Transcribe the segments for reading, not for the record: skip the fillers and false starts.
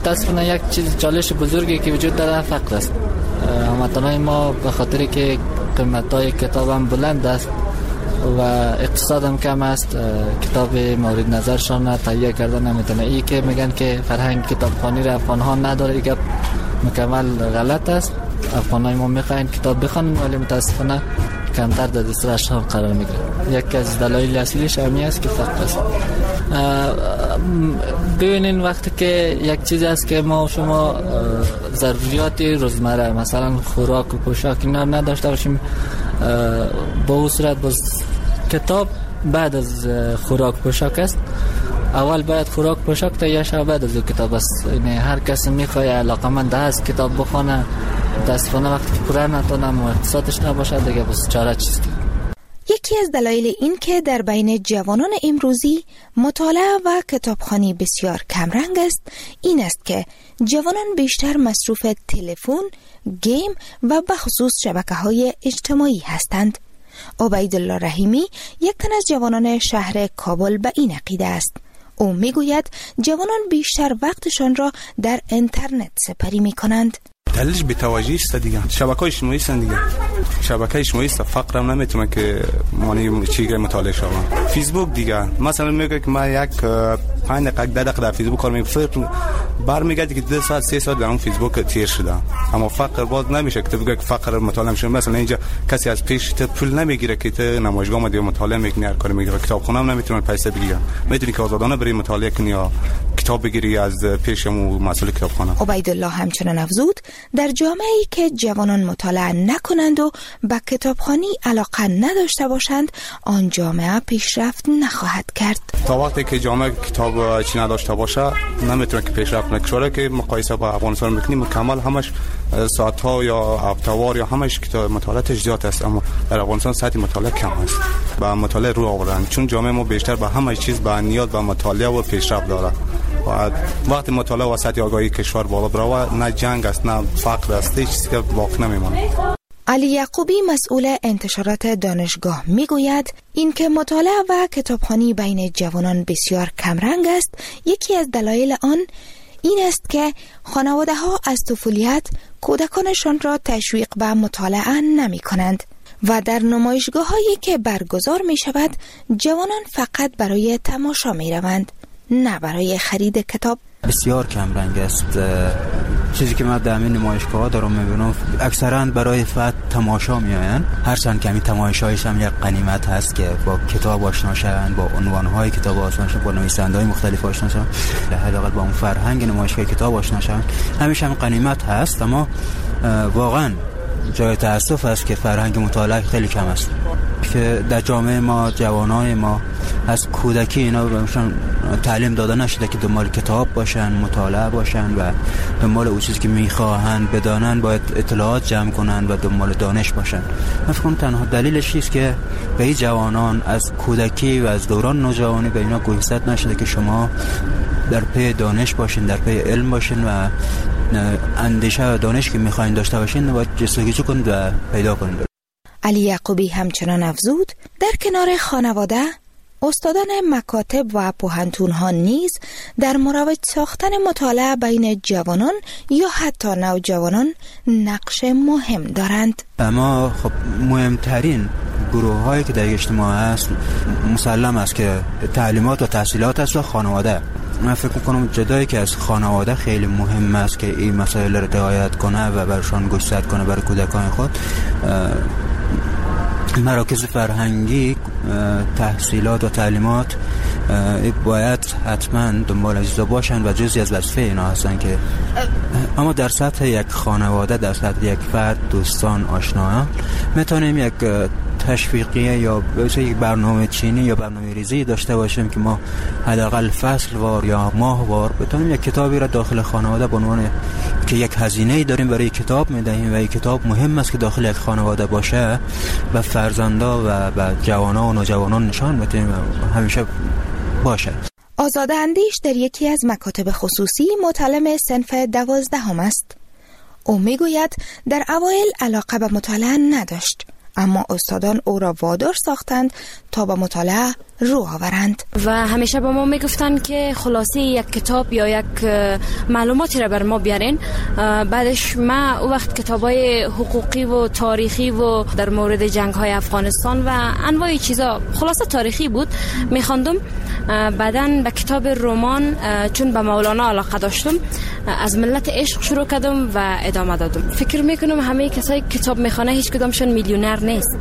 متاسفانه یک چیز چالش بزرگی که وجود داره فقر است. هموطنان ما به خاطر که قیمت‌های کتاب هم بلند است و اقتصاد هم کم است، کتاب مورد نظرشان تهیه کردن نمیتونه. این که میگن که فرهنگ کتابخوانی را افغان‌ها نداره، این مکمل غلط است. افغانای ما میخواین کتاب بخونن ولی متاسفانه کمتر در دسترسشان قرار میگیره. یکی از دلایل اصلیش همین است که فقر است. ببینین وقتی که یک چیزی است که ما و شما ضروریات روزمره مثلا خوراک و پوشاک اینا نداشته باشیم، با اون صورت باز کتاب بعد از خوراک پوشاک است. اول باید خوراک پوشاک تهیه شود، بعد از کتاب است. یعنی هر کسی میخواد علاقمند است کتاب بخونه، متاسفانه وقتی که پوره نتونه و اقتصادش نباشه دیگه بس چاره چیست. یکی از دلایل این که در بین جوانان امروزی مطالعه و کتابخوانی بسیار کمرنگ است این است که جوانان بیشتر مصروف تلفن، گیم و بخصوص شبکه‌های اجتماعی هستند. عبیدالله رحیمی یک تن از جوانان شهر کابل به این عقیده است. او میگوید جوانان بیشتر وقتشان را در اینترنت سپری می‌کنند. دلیلش بی‌توجهی است دیگه. شبکه‌های اجتماعی است دیگه. شبکه اجتماعی است، فقر هم نمیتونه که معنی چیزی مطالعه شوم. فیسبوک دیگه مثلا میگه که ما یک 5 دقیقه 10 دقیقه در فیسبوک کار میکنم، برمیگردی که 2 ساعت 3 ساعت در اون فیسبوک تیر شده. اما فقر باز نمیشه که تو بگی که فقر مطالعه میشه. مثلا اینجا کسی از پیش تو پول نمیگیره که تو نمایشگاه اومدی مطالعه میکنی، هر کاری میگیره. کتابخونه هم نمیتونه پیسه بگیره. میتونی که آزادانه بری مطالعه کنی یا کتاب بگیری از پیشمو مسئول کتابخانه. عبیدالله همچنان افزود در جامعه‌ای که جوانان مطالعه نکنند و به کتابخوانی علاقه نداشته باشند، آن جامعه پیشرفت نخواهد کرد. تا وقتی که جامعه کتاب چی نداشته باشه نمیتونه که پیشرفت نکنه. که مقایسه با افغانستان میکنیم کامل همش ساعت‌ها یا هفته‌وار یا همش کتاب مطالعه زیاد است، اما در افغانستان سطح مطالعه کم است. با مطالعه رو آوردن چون جامعه ما بیشتر به همه چیز با نیاز به مطالعه و پیشرفت داره. و وقتی مطالعه و سطح آگاهی کشور بالا بره نه جنگ است نه فقر است، هیچ چیزی که باقی نمیمونه. علی یعقوبی مسئول انتشارات دانشگاه میگوید این که مطالعه و کتابخوانی بین جوانان بسیار کمرنگ است، یکی از دلایل آن این است که خانواده ها از طفولیت کودکانشان را تشویق به مطالعه نمی کنند و در نمایشگاه هایی که برگزار می شود جوانان فقط برای تماشا می روند، نه برای خرید کتاب. بسیار کم رنگ است. چیزی که من در این نمایشگاه دارم میبینم اکثرا برای فقط تماشا میآیند، هرچند که همین تماشایش هم یک غنیمت هست که با کتاب آشنا شوند، با عنوانهای کتاب آشنا شوند، با نویسنده‌های مختلف آشنا شوند، حداقل با اون فرهنگ نمایشگاه کتاب آشنا شوند. همیشه هم غنیمت هست، اما واقعا جای تأسف است که فرهنگ مطالعه خیلی کم است. که در جامعه ما جوانای ما از کودکی اینا بهشون تعلیم داده نشده که دنبال کتاب باشن، مطالعه باشن و دنبال اون چیزی که میخواهند بدانن باید اطلاعات جمع کنن و دنبال دانش باشن. من فکر کنم تنها دلیلش است که به این جوانان از کودکی و از دوران نوجوانی به اینا گوشزد نشده که شما در پی دانش باشین، در پی علم باشین و اندیشه و دانش که میخواین داشته باشین باید جستجو کنید و پیدا کنید. علی یعقوبی همچنان افزود در کنار خانواده استادان مکاتب و پوهنتون‌ها نیز در مروج ساختن مطالعه بین جوانان یا حتی نوجوانان نقش مهم دارند. اما خب مهمترین گروه هایی که در اجتماع هست مسلم است که تعلیمات و تحصیلات است و خانواده. من فکر میکنم جدایی که از خانواده خیلی مهم است که این مسائل را رعایت کنه و برشان گوشزد کنه برای کودکان خود. مراکز فرهنگی تحصیلات و تعلیمات باید حتما دنبال اجزا باشن و جزئی از وظیفه اینا هستن که اما در سطح یک خانواده، در سطح یک فرد، دوستان، آشنایان میتونیم یک تشویقیه یا یک برنامه چینی یا برنامه ریزی داشته باشیم که ما حداقل فصل وار یا ماه وار بتونیم یک کتابی را داخل خانواده به عنوان که یک هزینه‌ای داریم برای کتاب میدهیم و این کتاب مهم است که داخل یک خانواده باشه و فرزندا و جوانان و نوجوانان نشان بدیم همیشه باشه. آزاده اندیش در یکی از مکاتب خصوصی متعلم صنف 12 است. او میگوید در اوایل علاقه به مطالعه نداشت، اما استادان او را وادار ساختند تا به مطالعه رو آورند. و همیشه به ما میگفتن که خلاصه یک کتاب یا یک معلوماتی را بر ما بیارین. بعدش ما او وقت کتابای حقوقی و تاریخی و در مورد جنگ‌های افغانستان و انواع چیزا خلاصه تاریخی بود می‌خواندم. بعدن به کتاب رمان چون به مولانا علاقه داشتم از ملت عشق شروع کردم و ادامه دادم. فکر میکنم همه کسایی کتاب میخونه هیچ کدامشون میلیونر نیست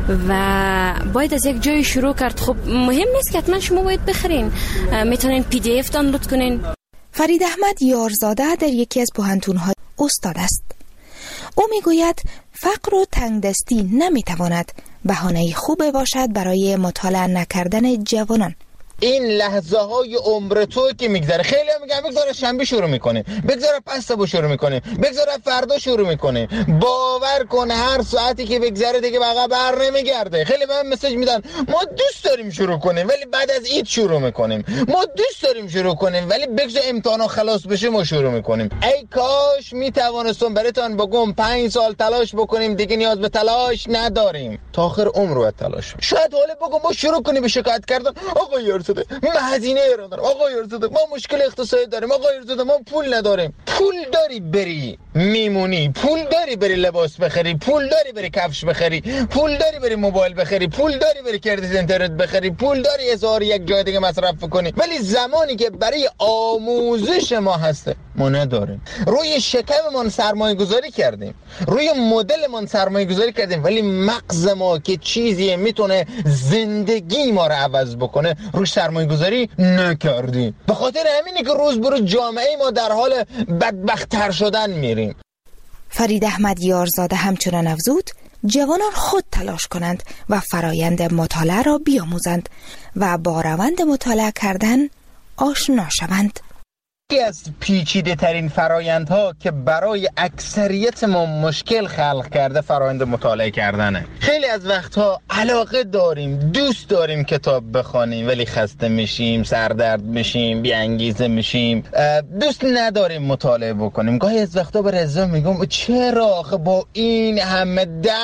و باید از یک جای شروع کرد. خب مهم نیست که حتما شما باید بخرین، میتونین PDF دانلود کنین. فرید احمد یارزاده در یکی از پوهنتون‌ها استاد است. او میگوید فقر و تنگدستی نمیتواند بهانه خوب باشد برای مطالعه نکردن جوانان. این لحظه های عمر تو که میگذره، خیلی هم میگن بگذاره شنبه شروع میکنه، بگذاره پس شروع میکنه، بگذاره فردا شروع میکنه. باور کن هر ساعتی که بگذره دیگه بقیه بر نمیگرده. خیلی به من مسیج میدن ما دوست داریم شروع کنیم ولی بعد از عید شروع میکنیم، ما دوست داریم شروع کنیم ولی بگذار امتحانا خلاص بشه ما شروع میکنیم. ای کاش میتوانستم براتون بگم 5 سال تلاش بکنیم دیگه نیاز به تلاش نداریم، تا آخر عمر رو تلاش. شاید حالا بگم ما شروع کنیم به شکایت کردن، آقا یارزاده من هزینه رو دارم، آقا یارزاده ما مشکل اقتصادی داریم، آقا یارزاده ما پول نداریم. پول داری بری میمونی، پول داری بری لباس بخری، پول داری بری کفش بخری، پول داری بری موبایل بخری، پول داری بری کردیت اینترنت بخری، پول داری هزار یک جای دیگه مصرف کنی. ولی زمانی که برای آموزش ما هسته ما نداریم. روی شکممون سرمایه گذاری کردیم، روی مدلمون سرمایه گذاری کردیم، ولی مغز ما که چیزی میتونه زندگی ما رو عوض بکنه روی سرمایه گذاری نکردیم. به خاطر همینه که روز به روز جامعه ما در حال بدبخت‌تر شدن میریم. فرید احمد یارزاده همچنان افزود جوانان خود تلاش کنند و فرایند مطالعه را بیاموزند و با روند مطالعه کردن آشنا شوند. یکی از پیچیده ترین فرایندها که برای اکثریت ما مشکل خلق کرده فرایند مطالعه کردنه. خیلی از وقتها علاقه داریم، دوست داریم کتاب بخونیم ولی خسته میشیم، سردرد میشیم، بی انگیزه میشیم، دوست نداریم مطالعه بکنیم. گاهی از وقتا به رضا میگم چرا آخه با این همه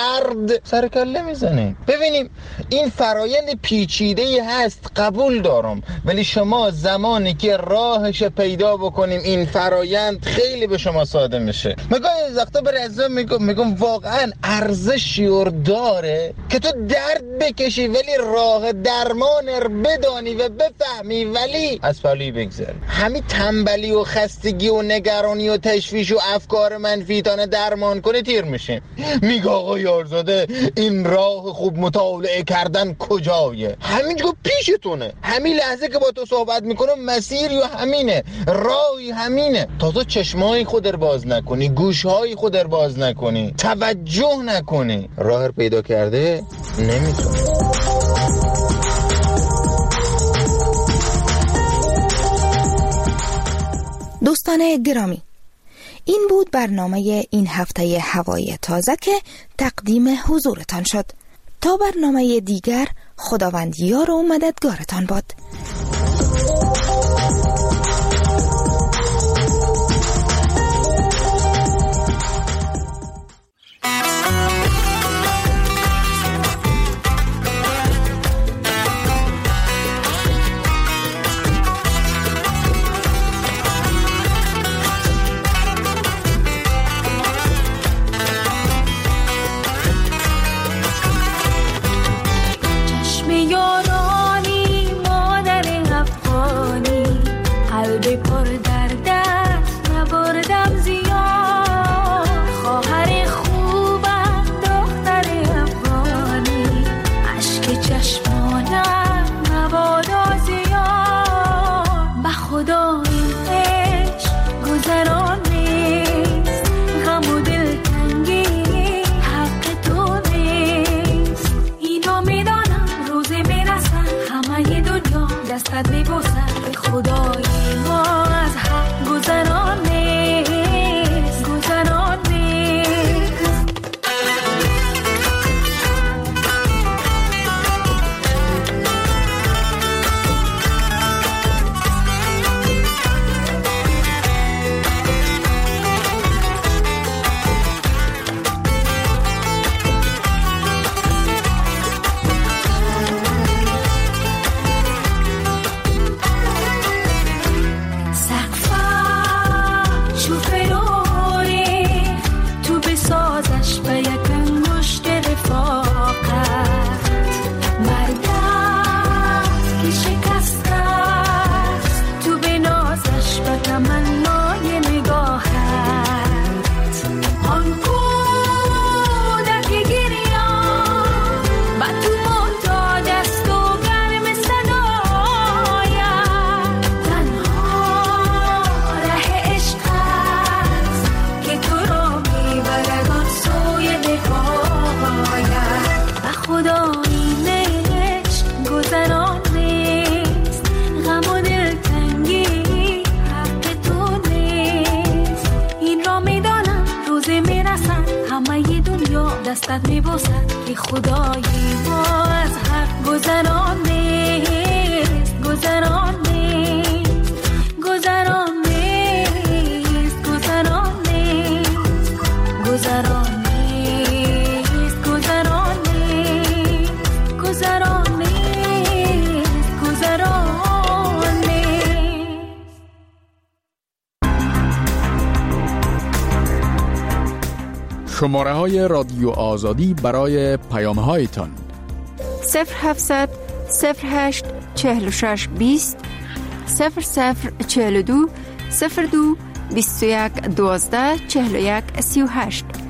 درد سر کله میزنیم. ببینیم این فرایند پیچیده‌ای هست، قبول دارم، ولی شما زمانی که راهش پیدا بکنیم این فرایند خیلی به شما ساده میشه. مگه از وقتا به رضا میگم واقعا ارزشی داره که تو درد بکشی ولی راه درمان بدانی و بفهمی ولی از پهلوی بگذر. همین تنبلی و خستگی و نگرانی و تشویش و افکار منفی تانه درمان کنه تیر میشه. میگه آقا یارزاده این راه خوب مطالعه کردن کجایه؟ همینجا پیشتونه، همین لحظه که با تو صحبت میکنم مسیر یا همینه، راهی همینه. تا تو چشمای خود رو باز نکنی، گوشهای خود رو باز نکنی، توجه نکنی، راه رو پیدا کرده نمیتونی. دوستان گرامی، این بود برنامه این هفته هوای تازه که تقدیم حضورتان شد. تا برنامه دیگر خداوند یار و مددگارتان باد. یارانی مادر دستت میبوسد که خدایی ما از حق گذران نیست، گذران نیست، گذران نیست، گذران نیست، گذران نیست، گذران نیست، گذران نیست، گذران نیست. شماره های رادیو آزادی برای پیام هایتان 0700 08 46 20 0042 02 21 12 41 38.